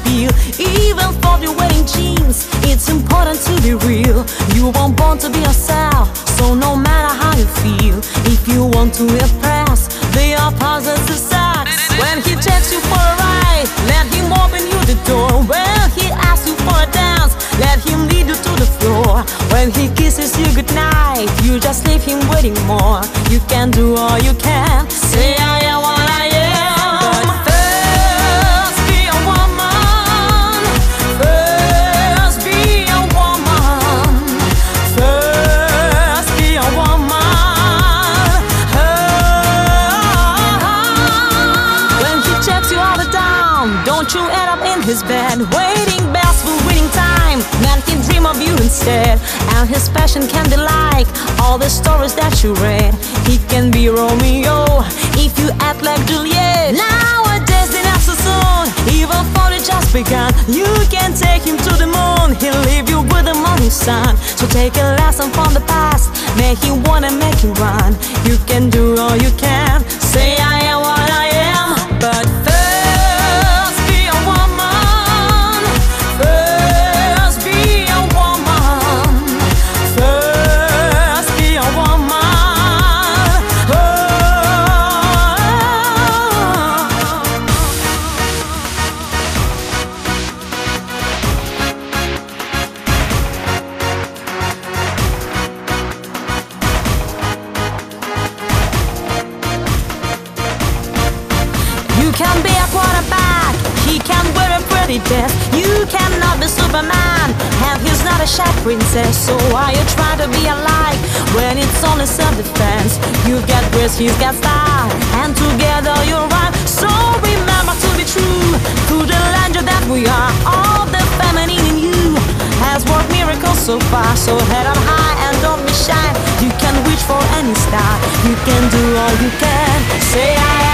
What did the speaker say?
feel. Even for your wedding jeans, it's important to be real. You weren't born to be yourself, so no matter how you feel, if you want to impress, the opposite sex. When he takes you for a ride, let him open you the door. When he asks you for a dance, let him lead you to the floor. When he kisses you goodnight, you just leave him waiting more. You can do all you can, say I am what I am. But first be a woman, first be a woman, first be a woman. When he checks you all the time, don't you end up in his bed, waiting best for winning time. Man can dream of you instead, and his passion can be like all the stories that you read. He can be Romeo if you act like Juliet. Nowadays they not so soon, even for it just begun. You can take him to the moon, he'll leave you with the morning sun. So take a lesson from the past, make him wanna make you run. You can do all you can, say I am what I am. But first be a woman, first be a woman, first be a woman. You can be a quarterback, he can wear a pretty dress. You cannot be Superman, and he's not a shy princess. So why you try to be alike when it's only self-defense? You got grace, he's got style, and together you're right. So remember to be true to the legend that we are. All the feminine in you has worked miracles so far. So head up high and don't be shy. You can reach for any star. You can do all you can. Say I